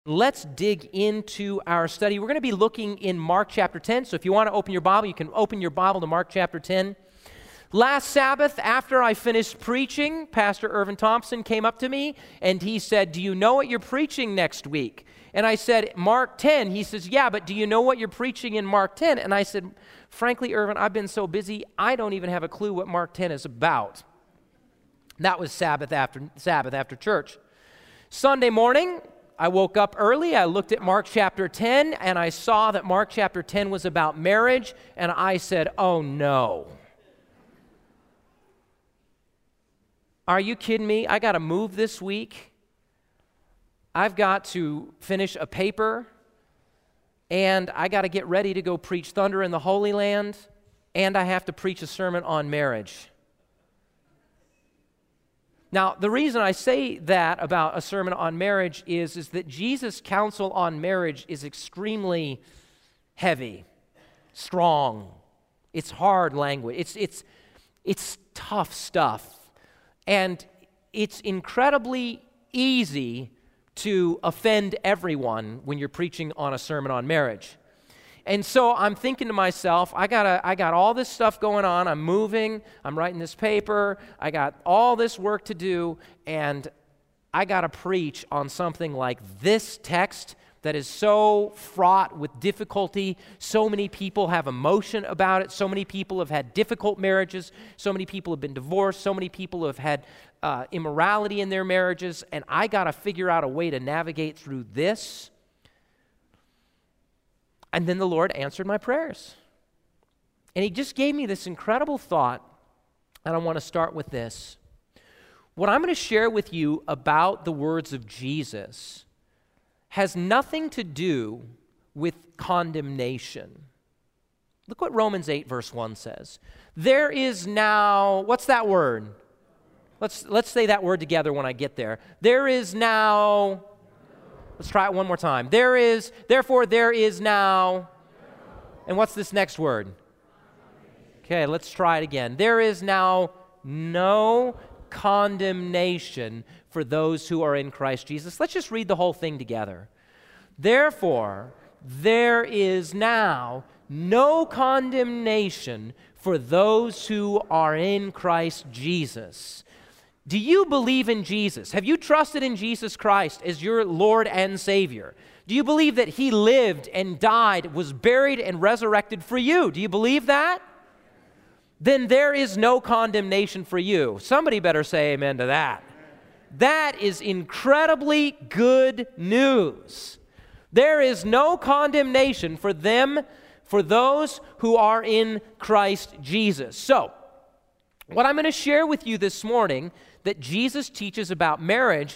Let's dig into our study. We're going to be looking in Mark chapter 10. So if you want to open your Bible, you can open your Bible to Mark chapter 10. Last Sabbath, after I finished preaching, Pastor Irvin Thompson came up to me and he said, "Do you know what you're preaching next week?" And I said, "Mark 10. He says, "Yeah, but do you know what you're preaching in Mark 10? And I said, "Frankly, Irvin, I've been so busy, I don't even have a clue what Mark 10 is about." That was Sabbath after church. Sunday morning, I woke up early, I looked at Mark chapter 10, and I saw that Mark chapter 10 was about marriage, and I said, "Oh no. Are you kidding me? I got to move this week. I've got to finish a paper, and I got to get ready to go preach Thunder in the Holy Land, and I have to preach a sermon on marriage." Now, the reason I say that about a sermon on marriage is that Jesus' counsel on marriage is extremely heavy, strong. It's hard language. It's tough stuff. And it's incredibly easy to offend everyone when you're preaching on a sermon on marriage. And so I'm thinking to myself, I got all this stuff going on. I'm moving. I'm writing this paper. I got all this work to do, and I got to preach on something like this text that is so fraught with difficulty. So many people have emotion about it. So many people have had difficult marriages. So many people have been divorced. So many people have had immorality in their marriages, and I got to figure out a way to navigate through this. And then the Lord answered my prayers. And He just gave me this incredible thought, and I want to start with this. What I'm going to share with you about the words of Jesus has nothing to do with condemnation. Look what Romans 8 verse 1 says. There is now, what's that word? Let's say that word together when I get there. There is now... Let's try it one more time. Therefore there is now, and what's this next word? Okay, let's try it again. There is now no condemnation for those who are in Christ Jesus. Let's just read the whole thing together. Therefore, there is now no condemnation for those who are in Christ Jesus. Do you believe in Jesus? Have you trusted in Jesus Christ as your Lord and Savior? Do you believe that He lived and died, was buried and resurrected for you? Do you believe that? Then there is no condemnation for you. Somebody better say amen to that. That is incredibly good news. There is no condemnation for those who are in Christ Jesus. So, what I'm going to share with you this morning that Jesus teaches about marriage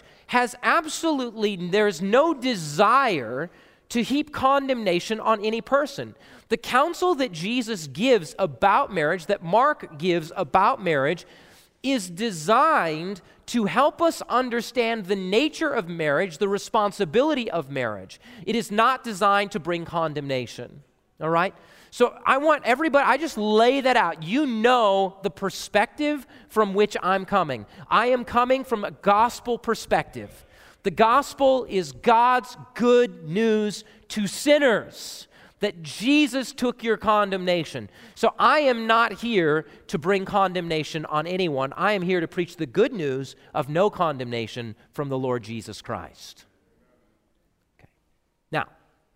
there's no desire to heap condemnation on any person. The counsel that Jesus gives about marriage, that Mark gives about marriage, is designed to help us understand the nature of marriage, the responsibility of marriage. It is not designed to bring condemnation, all right? So I want everybody, I just lay that out. You know the perspective from which I'm coming. I am coming from a gospel perspective. The gospel is God's good news to sinners, that Jesus took your condemnation. So I am not here to bring condemnation on anyone. I am here to preach the good news of no condemnation from the Lord Jesus Christ. Okay. Now,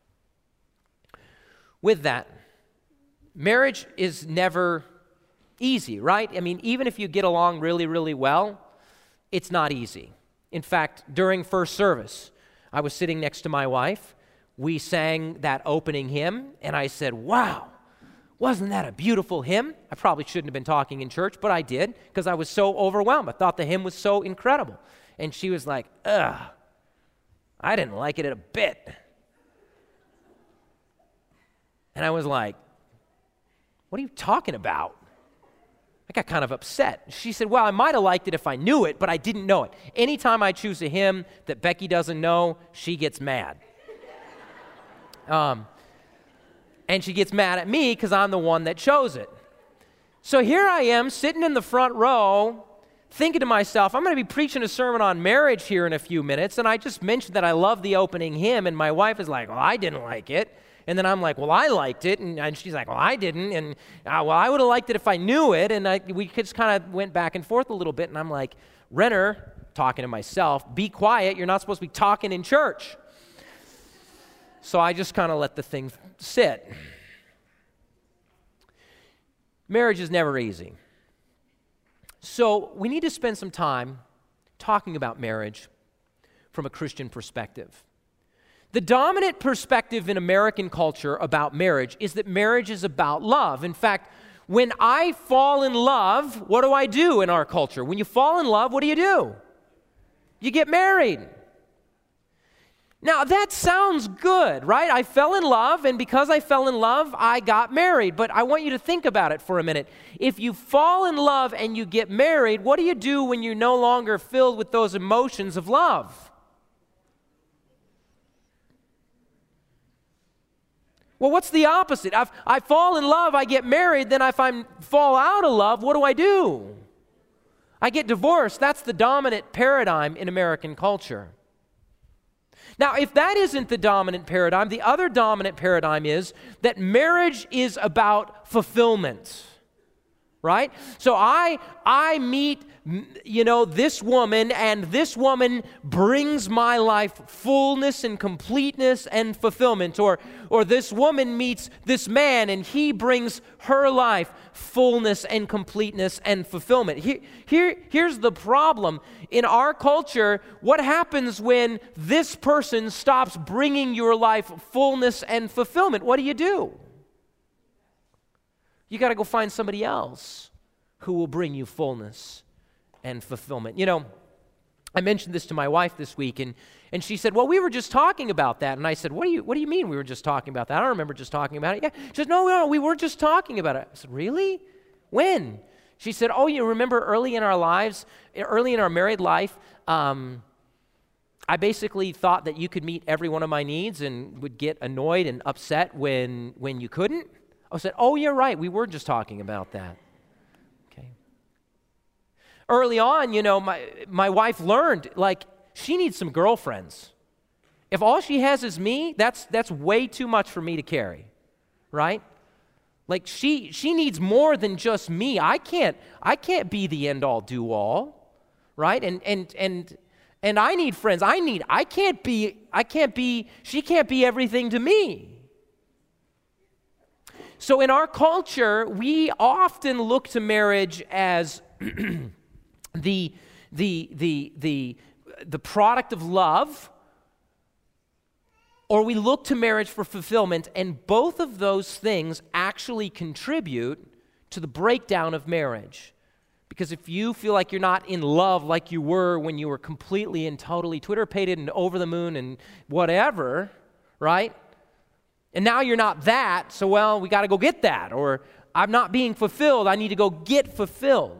with that, marriage is never easy, right? I mean, even if you get along really, really well, it's not easy. In fact, during first service, I was sitting next to my wife. We sang that opening hymn, and I said, "Wow, wasn't that a beautiful hymn?" I probably shouldn't have been talking in church, but I did because I was so overwhelmed. I thought the hymn was so incredible. And she was like, "Ugh, I didn't like it a bit." And I was like, "What are you talking about?" I got kind of upset. She said, "Well, I might have liked it if I knew it, but I didn't know it. Anytime I choose a hymn that Becky doesn't know, she gets mad." And she gets mad at me because I'm the one that chose it. So here I am sitting in the front row thinking to myself, I'm going to be preaching a sermon on marriage here in a few minutes, and I just mentioned that I love the opening hymn, and my wife is like, well, I didn't like it. And then I'm like, well, I liked it, and she's like, well, I didn't, and well, I would have liked it if I knew it, and we just kind of went back and forth a little bit, and I'm like, Renner, talking to myself, be quiet, you're not supposed to be talking in church. So I just kind of let the thing sit. Marriage is never easy. So we need to spend some time talking about marriage from a Christian perspective. The dominant perspective in American culture about marriage is that marriage is about love. In fact, when I fall in love, what do I do in our culture? When you fall in love, what do? You get married. Now, that sounds good, right? I fell in love, and because I fell in love, I got married. But I want you to think about it for a minute. If you fall in love and you get married, what do you do when you're no longer filled with those emotions of love? Well, what's the opposite? I fall in love, I get married, then if I fall out of love, what do? I get divorced. That's the dominant paradigm in American culture. Now, if that isn't the dominant paradigm, the other dominant paradigm is that marriage is about fulfillment, right? So I meet, this woman, and this woman brings my life fullness and completeness and fulfillment. Or this woman meets this man, and he brings her life fullness and completeness and fulfillment. Here's the problem. In our culture, what happens when this person stops bringing your life fullness and fulfillment? What do? You got to go find somebody else who will bring you fullness and fulfillment. I mentioned this to my wife this week, and she said, well, we were just talking about that. And I said, what do you mean we were just talking about that? I don't remember just talking about it. Yeah. She said, no, we were just talking about it. I said, really? When? She said, oh, you remember early in our married life, I basically thought that you could meet every one of my needs and would get annoyed and upset when you couldn't. I said, oh, you're right. We were just talking about that. Early on, my wife learned, she needs some girlfriends. If all she has is me, that's way too much for me to carry, right? She needs more than just me. I can't be the end all do all, right? And I need friends. She can't be everything to me. So in our culture, we often look to marriage as the product of love, or we look to marriage for fulfillment, and both of those things actually contribute to the breakdown of marriage. Because if you feel like you're not in love like you were when you were completely and totally Twitter-pated and over the moon and whatever, right? And now you're not that, so we got to go get that. Or I'm not being fulfilled, I need to go get fulfilled.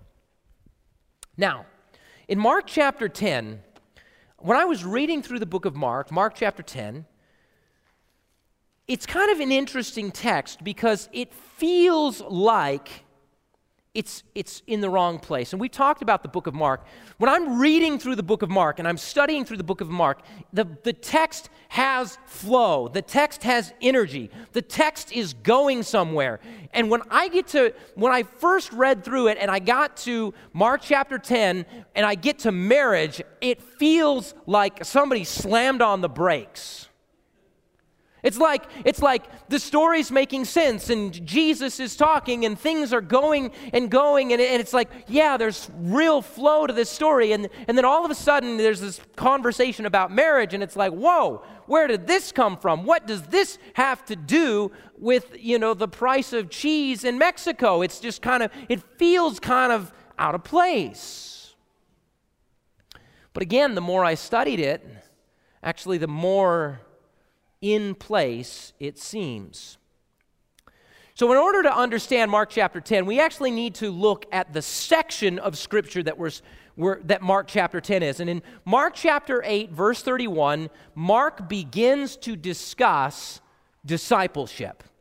Now, in Mark chapter 10, when I was reading through the book of Mark chapter 10, it's kind of an interesting text because it feels like it's in the wrong place. And we talked about the book of Mark. When I'm reading through the book of Mark and I'm studying through the book of Mark, the text has flow. The text has energy. The text is going somewhere. And when I first read through it and I got to Mark chapter 10 and I get to marriage, it feels like somebody slammed on the brakes. It's like the story's making sense and Jesus is talking and things are going and it's like, yeah, there's real flow to this story. And then all of a sudden there's this conversation about marriage and it's like, whoa, where did this come from? What does this have to do with, the price of cheese in Mexico? It's just it feels kind of out of place. But again, the more I studied it, actually the more in place it seems. So in order to understand Mark chapter 10, we actually need to look at the section of Scripture that Mark chapter 10 is. And in Mark chapter 8, verse 31, Mark begins to discuss discipleship.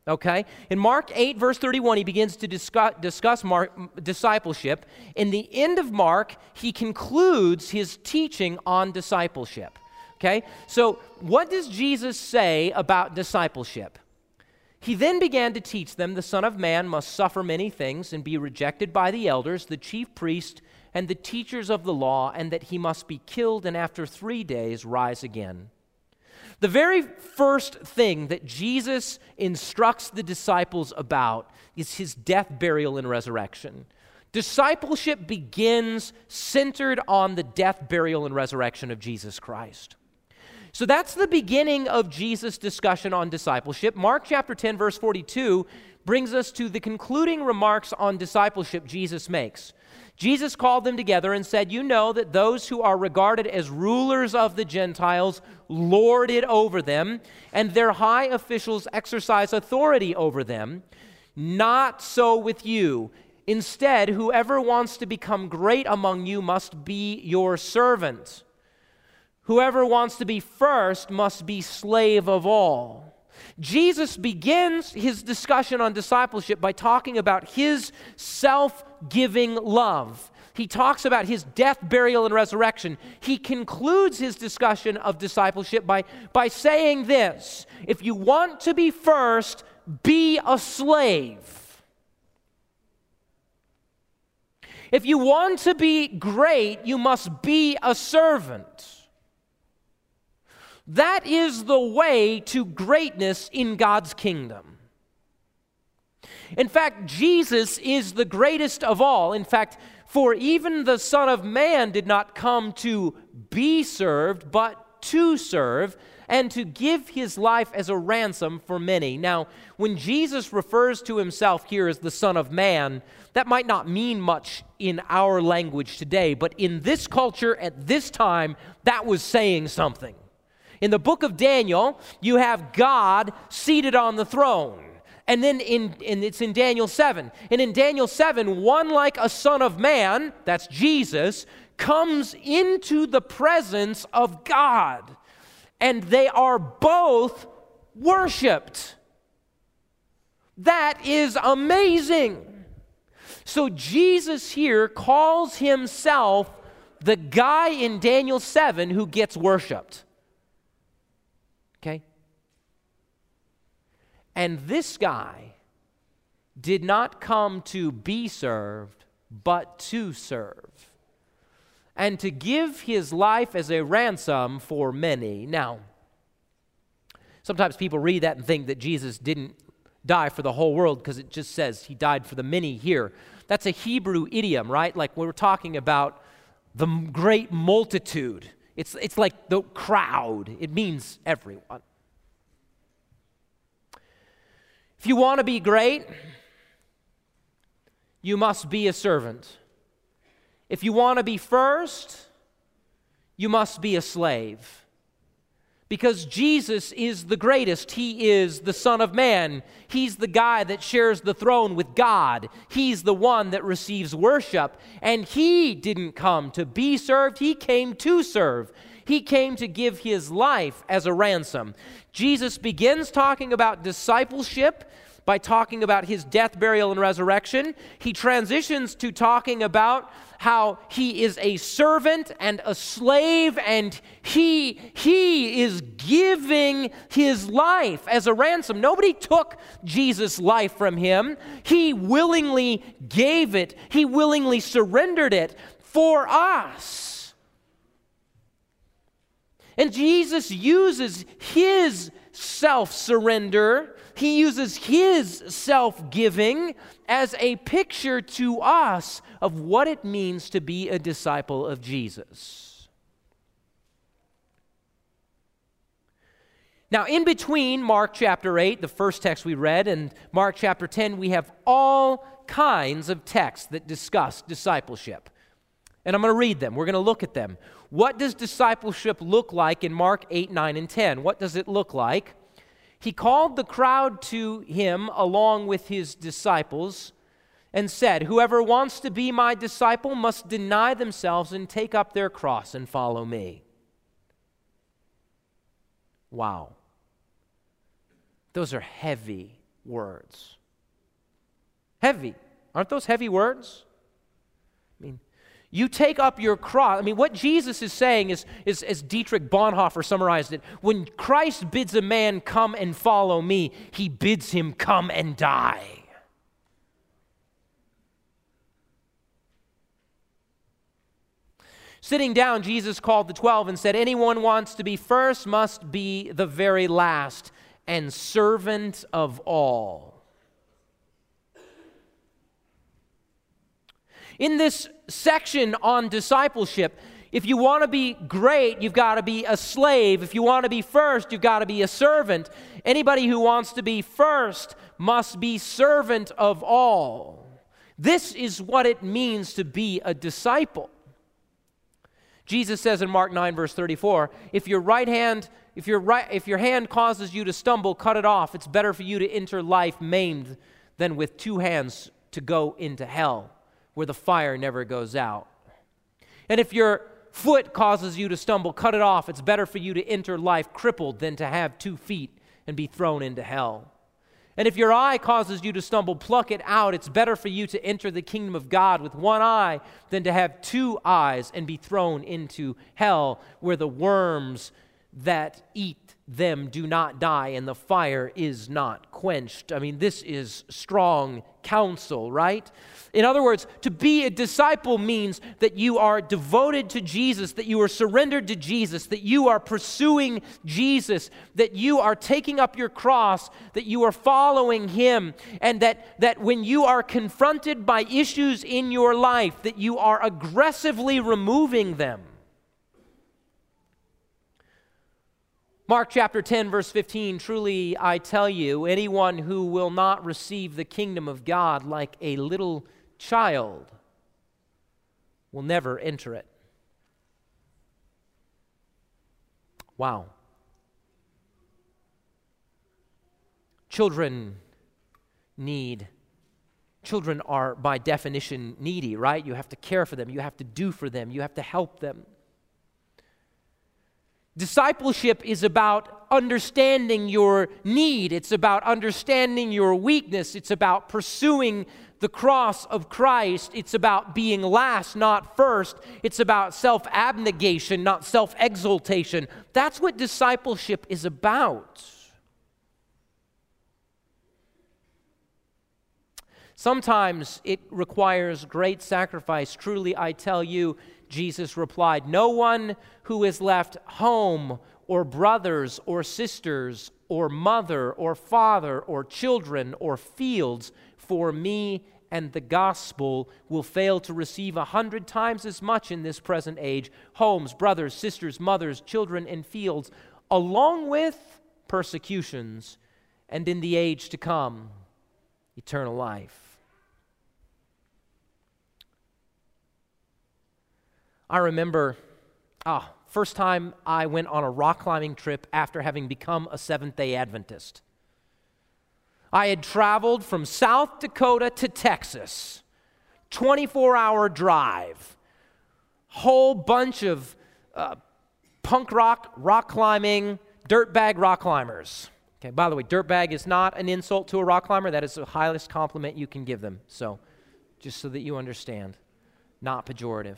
Okay? In Mark 8, verse 31, he begins to discuss discipleship. In the end of Mark, he concludes his teaching on discipleship. Okay? So, what does Jesus say about discipleship? He then began to teach them the Son of Man must suffer many things and be rejected by the elders, the chief priests, and the teachers of the law, and that he must be killed and after 3 days rise again. The very first thing that Jesus instructs the disciples about is his death, burial, and resurrection. Discipleship begins centered on the death, burial, and resurrection of Jesus Christ. So that's the beginning of Jesus' discussion on discipleship. Mark chapter 10, verse 42 brings us to the concluding remarks on discipleship Jesus makes. Jesus called them together and said, "You know that those who are regarded as rulers of the Gentiles lord it over them, and their high officials exercise authority over them. Not so with you. Instead, whoever wants to become great among you must be your servant. Whoever wants to be first must be slave of all." Jesus begins his discussion on discipleship by talking about his self-giving love. He talks about his death, burial, and resurrection. He concludes his discussion of discipleship by saying this: if you want to be first, be a slave. If you want to be great, you must be a servant. That is the way to greatness in God's kingdom. In fact, Jesus is the greatest of all. In fact, for even the Son of Man did not come to be served, but to serve, and to give his life as a ransom for many. Now, when Jesus refers to himself here as the Son of Man, that might not mean much in our language today, but in this culture at this time, that was saying something. In the book of Daniel, you have God seated on the throne. And then it's in Daniel 7. And in Daniel 7, one like a son of man, that's Jesus, comes into the presence of God. And they are both worshiped. That is amazing. So Jesus here calls himself the guy in Daniel 7 who gets worshiped. Okay? And this guy did not come to be served, but to serve, and to give his life as a ransom for many. Now, sometimes people read that and think that Jesus didn't die for the whole world because it just says he died for the many here. That's a Hebrew idiom, right? Like when we're talking about the great multitude. It's like the crowd. It means everyone. If you want to be great, you must be a servant. If you want to be first, you must be a slave. Because Jesus is the greatest. He is the Son of Man. He's the guy that shares the throne with God. He's the one that receives worship. And he didn't come to be served. He came to serve. He came to give his life as a ransom. Jesus begins talking about discipleship by talking about his death, burial, and resurrection. He transitions to talking about how he is a servant and a slave, and he is giving his life as a ransom. Nobody took Jesus' life from him. He willingly gave it. He willingly surrendered it for us. And Jesus uses his self-surrender, he uses his self-giving as a picture to us of what it means to be a disciple of Jesus. Now, in between Mark chapter 8, the first text we read, and Mark chapter 10, we have all kinds of texts that discuss discipleship. And I'm going to read them. We're going to look at them. What does discipleship look like in Mark 8, 9, and 10? What does it look like? He called the crowd to him along with his disciples and said, "Whoever wants to be my disciple must deny themselves and take up their cross and follow me." Wow. Those are heavy, words. Heavy. Aren't those heavy words? I mean, you take up your cross. I mean, what Jesus is saying is as Dietrich Bonhoeffer summarized it, when Christ bids a man come and follow me, he bids him come and die. Sitting down, Jesus called the 12 and said, anyone wants to be first must be the very last and servant of all. In this section on discipleship, if you want to be great, you've got to be a slave. If you want to be first, you've got to be a servant. Anybody who wants to be first must be servant of all. This is what it means to be a disciple. Jesus says in Mark 9, verse 34, if your hand causes you to stumble, cut it off. It's better for you to enter life maimed than with two hands to go into hell, where the fire never goes out. And if your foot causes you to stumble, cut it off. It's better for you to enter life crippled than to have 2 feet and be thrown into hell. And if your eye causes you to stumble, pluck it out. It's better for you to enter the kingdom of God with one eye than to have 2 eyes and be thrown into hell, where the worms that eat them do not die and the fire is not quenched. I mean, this is strong counsel, right? In other words, to be a disciple means that you are devoted to Jesus, that you are surrendered to Jesus, that you are pursuing Jesus, that you are taking up your cross, that you are following Him, and that when you are confronted by issues in your life, that you are aggressively removing them. Mark chapter 10, verse 15, truly I tell you, anyone who will not receive the kingdom of God like a little child will never enter it. Wow. Children are by definition needy, right? You have to care for them, you have to do for them, you have to help them. Discipleship is about understanding your need. It's about understanding your weakness. It's about pursuing the cross of Christ. It's about being last, not first. It's about self-abnegation, not self-exaltation. That's what discipleship is about. Sometimes it requires great sacrifice. Truly, I tell you, Jesus replied, no one who has left home or brothers or sisters or mother or father or children or fields for me and the gospel will fail to receive 100 times as much in this present age, homes, brothers, sisters, mothers, children, and fields, along with persecutions, and in the age to come, eternal life. I remember, first time I went on a rock climbing trip after having become a Seventh-day Adventist. I had traveled from South Dakota to Texas, 24-hour drive, whole bunch of punk rock climbing, dirtbag rock climbers. Okay, by the way, dirtbag is not an insult to a rock climber. That is the highest compliment you can give them. So, just so that you understand, not pejorative.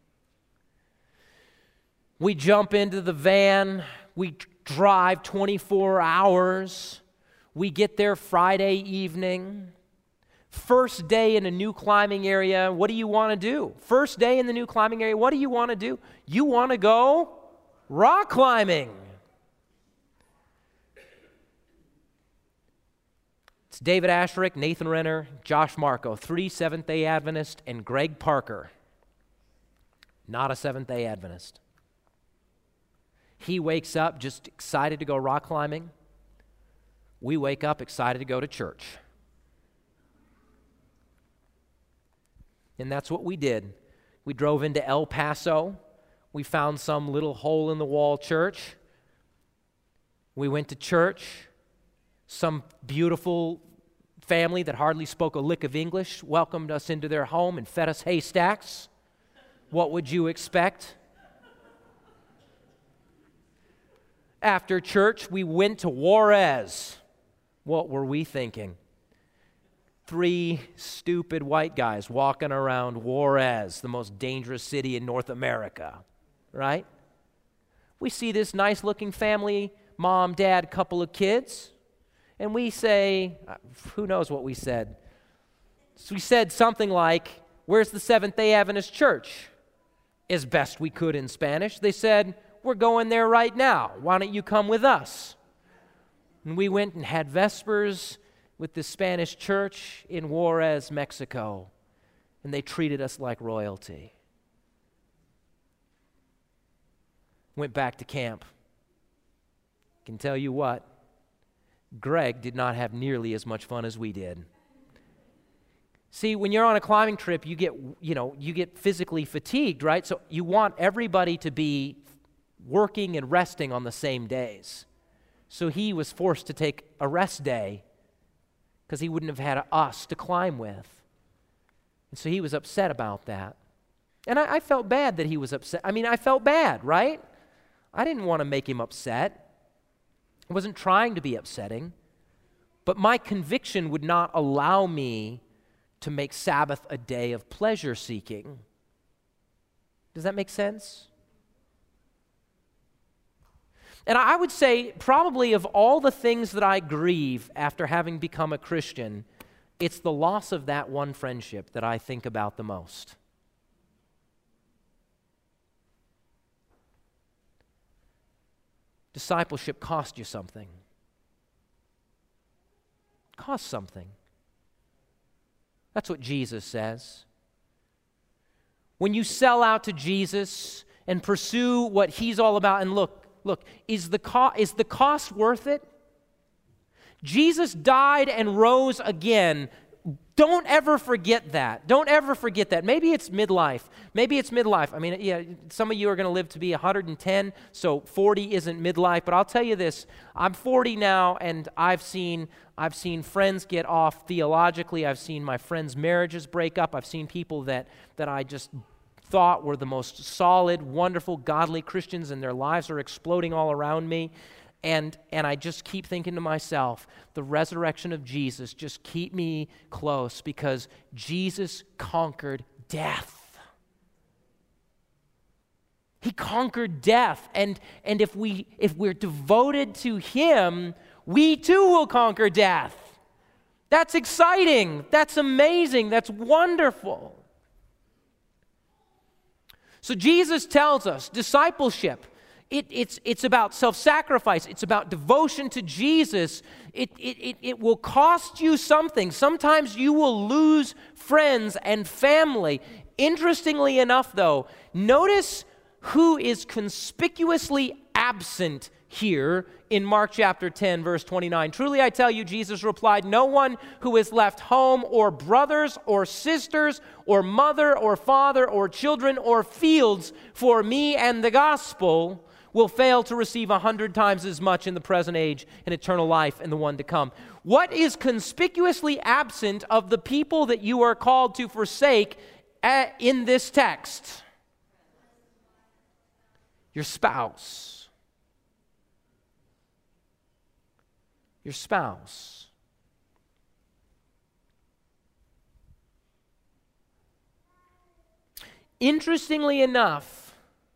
We jump into the van, we drive 24 hours, we get there Friday evening. First day in a new climbing area, what do you want to do? First day in the new climbing area, what do you want to do? You want to go rock climbing. It's David Asherick, Nathan Renner, Josh Marco, 3 Seventh-day Adventists, and Greg Parker, not a Seventh-day Adventist. He wakes up just excited to go rock climbing. We wake up excited to go to church. And that's what we did. We drove into El Paso. We found some little hole-in-the-wall church. We went to church. Some beautiful family that hardly spoke a lick of English welcomed us into their home and fed us haystacks. What would you expect? After church, we went to Juarez. What were we thinking? 3 stupid white guys walking around Juarez, the most dangerous city in North America, right? We see this nice-looking family, mom, dad, couple of kids, and we say, who knows what we said? So we said something like, "Where's the Seventh-day Adventist Church?" As best we could in Spanish. They said, "We're going there right now. Why don't you come with us?" And we went and had Vespers with the Spanish church in Juarez, Mexico, and they treated us like royalty. Went back to camp. Can tell you what, Greg did not have nearly as much fun as we did. See, when you're on a climbing trip, you get physically fatigued, right? So you want everybody to be working and resting on the same days. So he was forced to take a rest day because he wouldn't have had us to climb with. And so he was upset about that. And I felt bad that he was upset. I mean, I felt bad, right? I didn't want to make him upset. I wasn't trying to be upsetting. But my conviction would not allow me to make Sabbath a day of pleasure seeking. Does that make sense? And I would say probably of all the things that I grieve after having become a Christian, it's the loss of that one friendship that I think about the most. Discipleship cost you something. Cost something. That's what Jesus says. When you sell out to Jesus and pursue what he's all about, and look, is the cost worth it? Jesus died and rose again. Don't ever forget that. Don't ever forget that. Maybe it's midlife. I mean, yeah, some of you are going to live to be 110, so 40 isn't midlife. But I'll tell you this, I'm 40 now, and I've seen friends get off theologically. I've seen my friends' marriages break up. I've seen people that I just thought were the most solid, wonderful, godly Christians, and their lives are exploding all around me. And I just keep thinking to myself, the resurrection of Jesus, just keep me close because Jesus conquered death. He conquered death. And if we're devoted to him, we too will conquer death. That's exciting. That's amazing. That's wonderful. So Jesus tells us discipleship, it's about self-sacrifice. It's about devotion to Jesus. It will cost you something. Sometimes you will lose friends and family. Interestingly enough, though, notice who is conspicuously absent here in Mark chapter 10, verse 29. "Truly I tell you," Jesus replied, "no one who has left home or brothers or sisters or mother or father or children or fields for me and the gospel will fail to receive 100 times as much in the present age and eternal life in the one to come." What is conspicuously absent of the people that you are called to forsake in this text? Your spouse. Your spouse. Interestingly enough,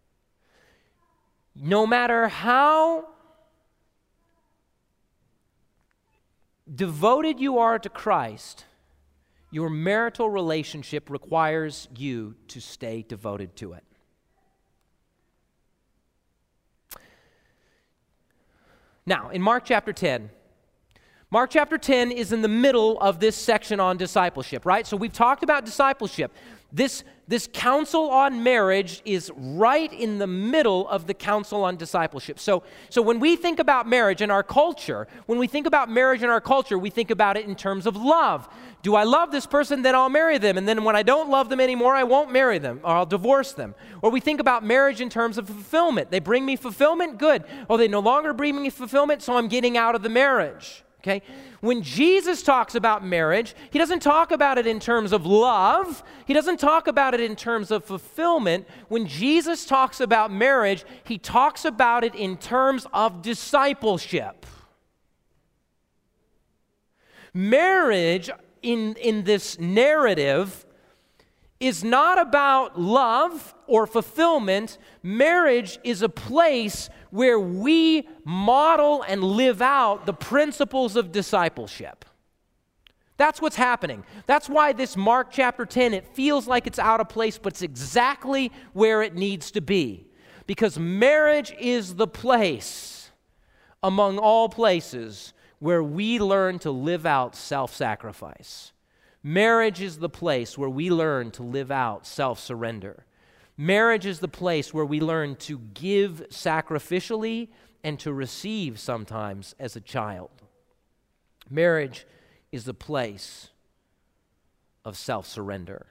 no matter how devoted you are to Christ, your marital relationship requires you to stay devoted to it. Now, in Mark chapter 10 is in the middle of this section on discipleship, right? So we've talked about discipleship. This counsel on marriage is right in the middle of the counsel on discipleship. So when we think about marriage in our culture, we think about it in terms of love. Do I love this person? Then I'll marry them. And then when I don't love them anymore, I won't marry them, or I'll divorce them. Or we think about marriage in terms of fulfillment. They bring me fulfillment? Good. Oh, they no longer bring me fulfillment, so I'm getting out of the marriage. Okay? When Jesus talks about marriage, he doesn't talk about it in terms of love. He doesn't talk about it in terms of fulfillment. When Jesus talks about marriage, he talks about it in terms of discipleship. Marriage in this narrative is not about love or fulfillment. Marriage is a place where we model and live out the principles of discipleship. That's what's happening. That's why this Mark chapter 10, it feels like it's out of place, but it's exactly where it needs to be. Because marriage is the place among all places where we learn to live out self-sacrifice. Marriage is the place where we learn to live out self-surrender. Marriage is the place where we learn to give sacrificially and to receive sometimes as a child. Marriage is the place of self-surrender.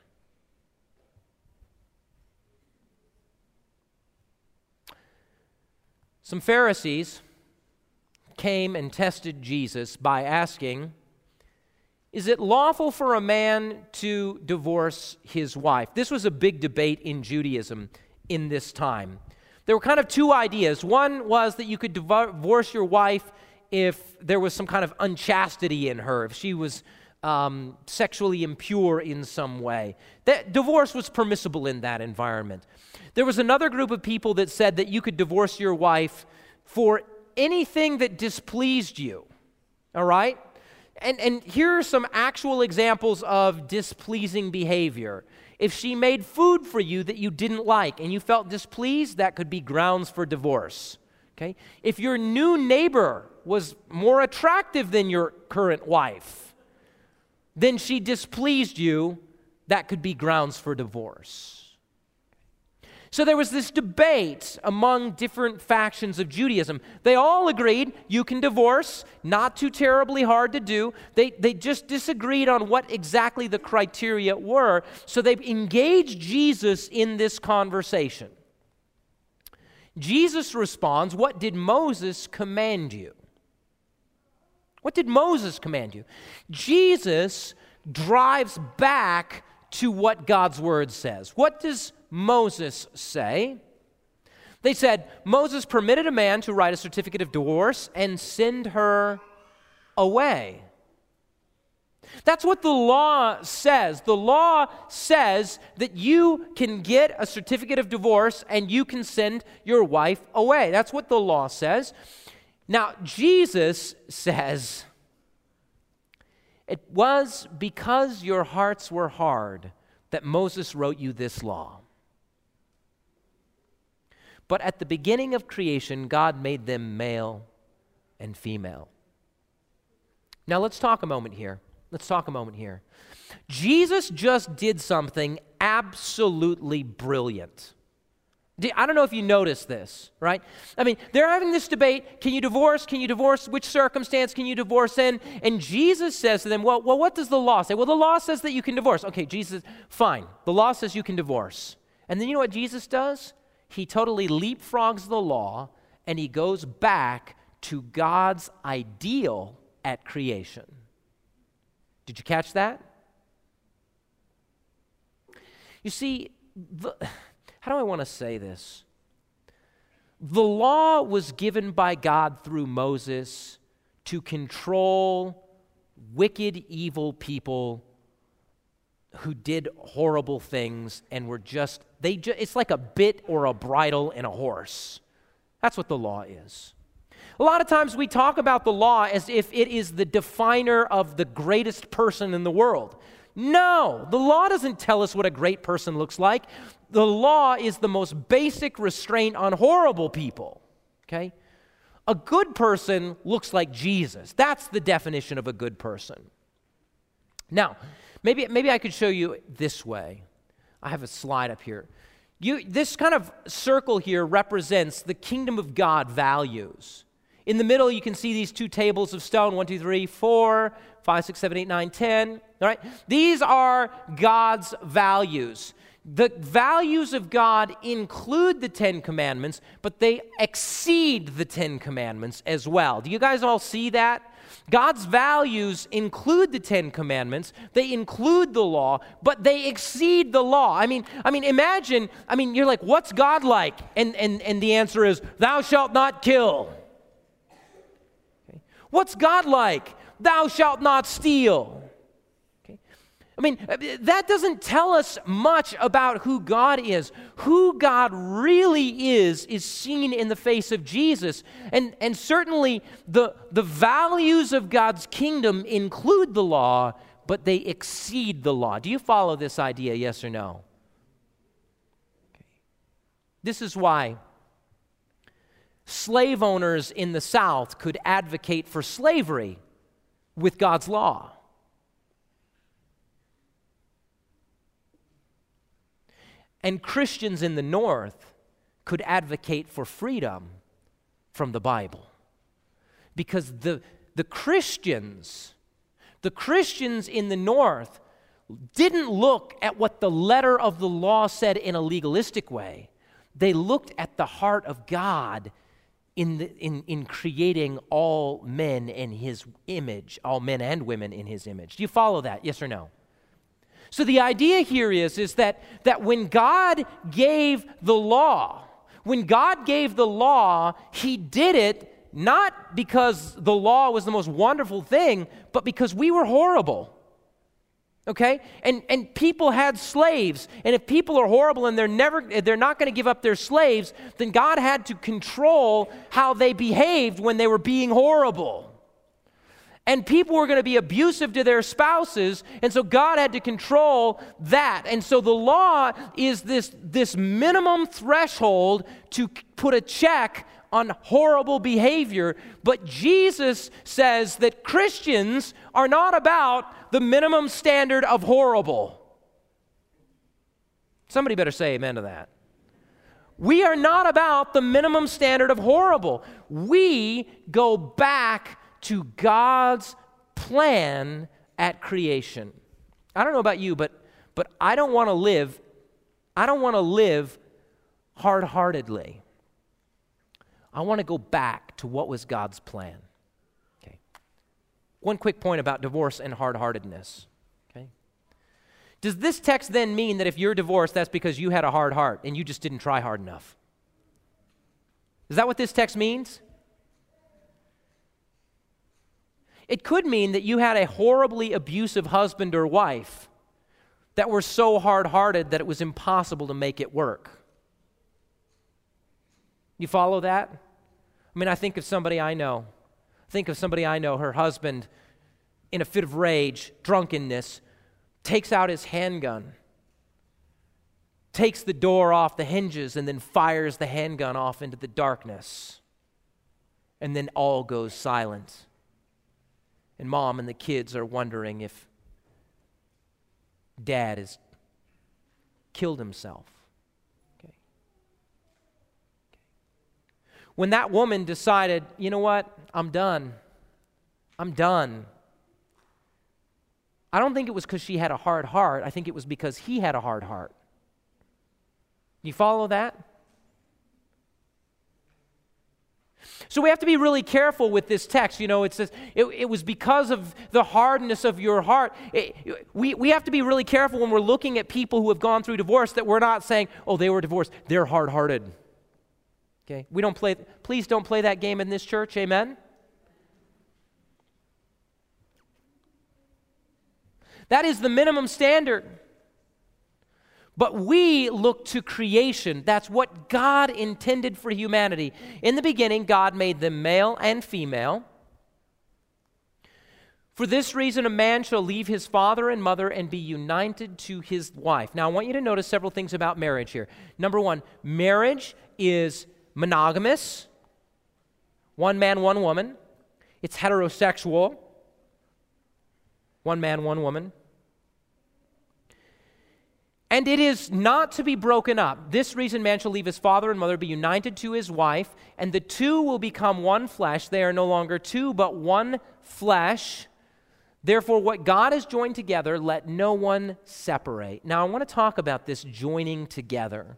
Some Pharisees came and tested Jesus by asking, is it lawful for a man to divorce his wife? This was a big debate in Judaism in this time. There were kind of two ideas. One was that you could divorce your wife if there was some kind of unchastity in her, if she was sexually impure in some way. That divorce was permissible in that environment. There was another group of people that said that you could divorce your wife for anything that displeased you, all right? And here are some actual examples of displeasing behavior. If she made food for you that you didn't like and you felt displeased, that could be grounds for divorce. Okay? If your new neighbor was more attractive than your current wife, then she displeased you, that could be grounds for divorce. So there was this debate among different factions of Judaism. They all agreed you can divorce, not too terribly hard to do. They just disagreed on what exactly the criteria were. So they engaged Jesus in this conversation. Jesus responds, what did Moses command you? What did Moses command you? Jesus drives back to what God's word says. What does Moses say? They said, Moses permitted a man to write a certificate of divorce and send her away. That's what the law says. The law says that you can get a certificate of divorce and you can send your wife away. That's what the law says. Now, Jesus says, it was because your hearts were hard that Moses wrote you this law. But at the beginning of creation, God made them male and female. Now let's talk a moment here. Jesus just did something absolutely brilliant. I don't know if you noticed this, right? I mean, they're having this debate, can you divorce? Which circumstance can you divorce in? And Jesus says to them, well, what does the law say? Well, the law says that you can divorce. Okay, Jesus, fine. The law says you can divorce. And then you know what Jesus does? He totally leapfrogs the law and he goes back to God's ideal at creation. Did you catch that? You see, how do I want to say this? The law was given by God through Moses to control wicked, evil people who did horrible things and were it's like a bit or a bridle in a horse. That's what the law is. A lot of times we talk about the law as if it is the definer of the greatest person in the world. No, the law doesn't tell us what a great person looks like. The law is the most basic restraint on horrible people, okay? A good person looks like Jesus. That's the definition of a good person. Now, maybe I could show you this way. I have a slide up here. This kind of circle here represents the kingdom of God values. In the middle, you can see these two tables of stone, 1, 2, 3, 4, 5, 6, 7, 8, 9, 10. All right? These are God's values. The values of God include the 10 commandments, but they exceed the 10 commandments as well. Do you guys all see that? God's values include the 10 commandments, they include the law, but they exceed the law. I mean, imagine, you're like, what's God like? And the answer is, thou shalt not kill. Okay. What's God like? thou shalt not steal. Okay? I mean, that doesn't tell us much about who God is. Who God really is seen in the face of Jesus. And certainly the values of God's kingdom include the law, but they exceed the law. Do you follow this idea, yes or no? Okay. This is why slave owners in the South could advocate for slavery with God's law. And Christians in the North could advocate for freedom from the Bible. Because the Christians in the North didn't look at what the letter of the law said in a legalistic way. They looked at the heart of God in creating all men in His image, all men and women in His image. Do you follow that? Yes or no? So the idea here is that when God gave the law, He did it not because the law was the most wonderful thing, but because we were horrible. Okay? And people had slaves. And if people are horrible and they're not going to give up their slaves, then God had to control how they behaved when they were being horrible. And people were going to be abusive to their spouses, and so God had to control that. And so the law is this minimum threshold to put a check on horrible behavior. But Jesus says that Christians are not about the minimum standard of horrible. Somebody better say amen to that. We are not about the minimum standard of horrible. We go back to God's plan at creation. I don't know about you, but I don't want to live hard-heartedly. I want to go back to what was God's plan. Okay. One quick point about divorce and hard-heartedness. Okay. Does this text then mean that if you're divorced, that's because you had a hard heart and you just didn't try hard enough? Is that what this text means? It could mean that you had a horribly abusive husband or wife that were so hard-hearted that it was impossible to make it work. You follow that? I mean, I think of somebody I know. Her husband, in a fit of rage, drunkenness, takes out his handgun, takes the door off the hinges, and then fires the handgun off into the darkness. And then all goes silent. And mom and the kids are wondering if dad has killed himself. Okay. When that woman decided, you know what, I'm done. I don't think it was because she had a hard heart. I think it was because he had a hard heart. You follow that? So we have to be really careful with this text. You know, it says it was because of the hardness of your heart. We have to be really careful when we're looking at people who have gone through divorce that we're not saying, oh, they were divorced, they're hard-hearted. Okay? Please don't play that game in this church, amen? That is the minimum standard. But we look to creation. That's what God intended for humanity. In the beginning, God made them male and female. For this reason, a man shall leave his father and mother and be united to his wife. Now, I want you to notice several things about marriage here. Number one, marriage is monogamous. One man, one woman. It's heterosexual. One man, one woman. And it is not to be broken up. This reason man shall leave his father and mother, be united to his wife, and the two will become one flesh. They are no longer two, but one flesh. Therefore, what God has joined together, let no one separate. Now, I want to talk about this joining together.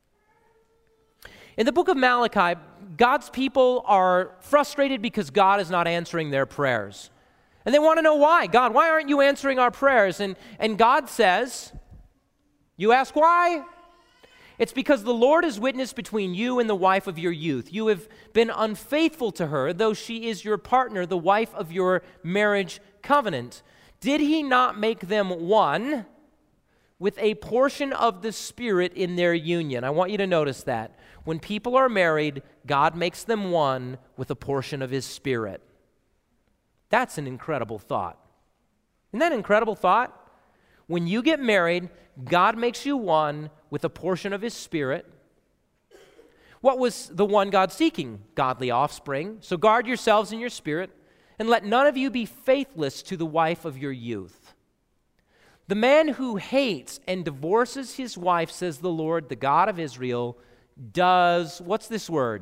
In the book of Malachi, God's people are frustrated because God is not answering their prayers. And they want to know why. God, why aren't you answering our prayers? And God says, you ask why? It's because the Lord is witness between you and the wife of your youth. You have been unfaithful to her, though she is your partner, the wife of your marriage covenant. Did he not make them one with a portion of the Spirit in their union? I want you to notice that. When people are married, God makes them one with a portion of his Spirit. That's an incredible thought. Isn't that an incredible thought? When you get married, God makes you one with a portion of his Spirit. What was the one God seeking? Godly offspring. So guard yourselves in your spirit, and let none of you be faithless to the wife of your youth. The man who hates and divorces his wife, says the Lord, the God of Israel, does, what's this word?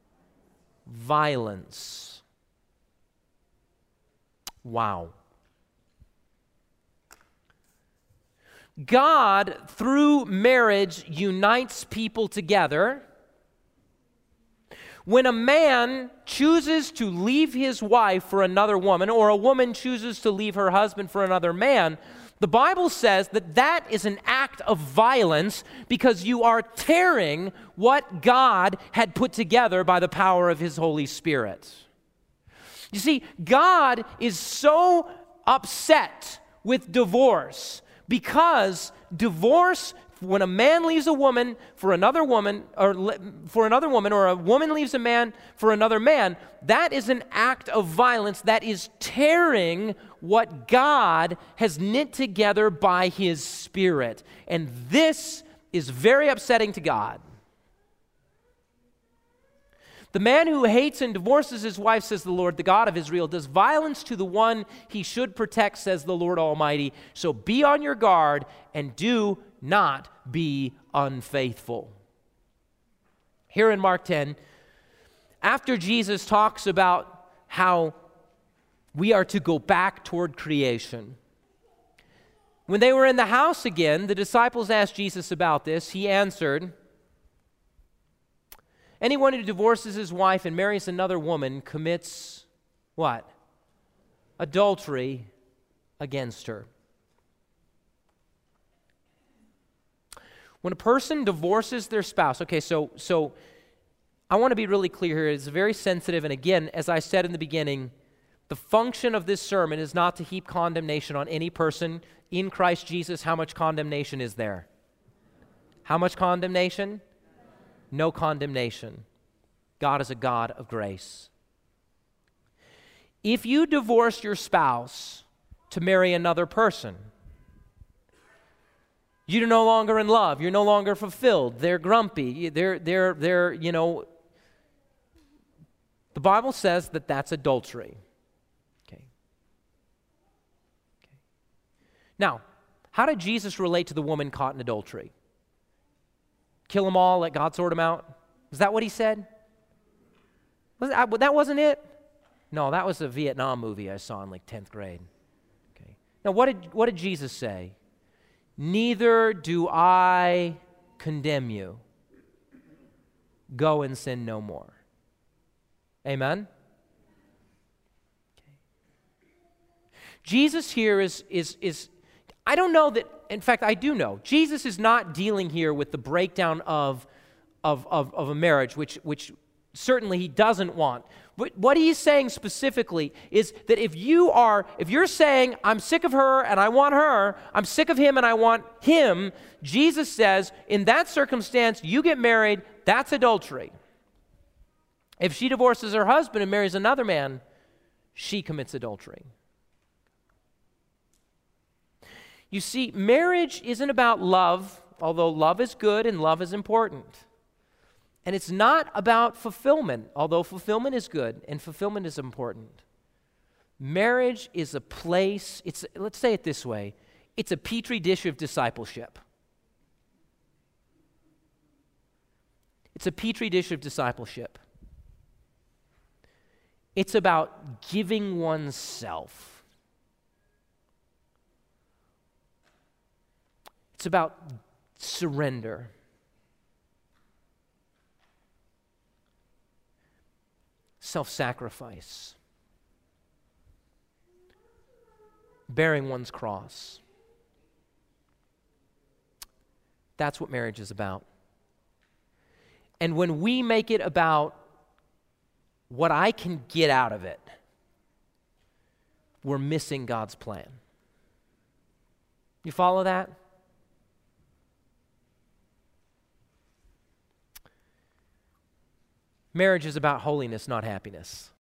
Violence. Wow. God, through marriage, unites people together. When a man chooses to leave his wife for another woman, or a woman chooses to leave her husband for another man, the Bible says that that is an act of violence because you are tearing what God had put together by the power of his Holy Spirit. You see, God is so upset with divorce because divorce, when a man leaves a woman for another woman, or a woman leaves a man for another man, that is an act of violence that is tearing what God has knit together by his Spirit. And this is very upsetting to God. The man who hates and divorces his wife, says the Lord, the God of Israel, does violence to the one he should protect, says the Lord Almighty. So be on your guard and do not be unfaithful. Here in Mark 10, after Jesus talks about how we are to go back toward creation, when they were in the house again, the disciples asked Jesus about this. He answered, anyone who divorces his wife and marries another woman commits what? Adultery against her. When a person divorces their spouse, okay, so I want to be really clear here. It's very sensitive, and again, as I said in the beginning, the function of this sermon is not to heap condemnation on any person. In Christ Jesus, how much condemnation is there? How much condemnation? No condemnation. God is a God of grace. If you divorce your spouse to marry another person, you're no longer in love. You're no longer fulfilled. They're grumpy. They're you know. The Bible says that that's adultery. Okay. Now, how did Jesus relate to the woman caught in adultery? Kill them all, let God sort them out? Is that what he said? That wasn't it? No, that was a Vietnam movie I saw in like 10th grade. Okay. Now, what did Jesus say? Neither do I condemn you. Go and sin no more. Amen? Okay. Jesus here is I don't know that, in fact, I do know. Jesus is not dealing here with the breakdown of a marriage, which certainly he doesn't want. But what he's saying specifically is that if you're saying, I'm sick of her and I want her, I'm sick of him and I want him, Jesus says, in that circumstance, you get married, that's adultery. If she divorces her husband and marries another man, she commits adultery. You see, marriage isn't about love, although love is good and love is important. And it's not about fulfillment, although fulfillment is good and fulfillment is important. Marriage is a place, let's say it this way, it's a petri dish of discipleship. It's a petri dish of discipleship. It's about giving oneself. It's about surrender. Self-sacrifice. Bearing one's cross. That's what marriage is about. And when we make it about what I can get out of it, we're missing God's plan. You follow that? Marriage is about holiness, not happiness.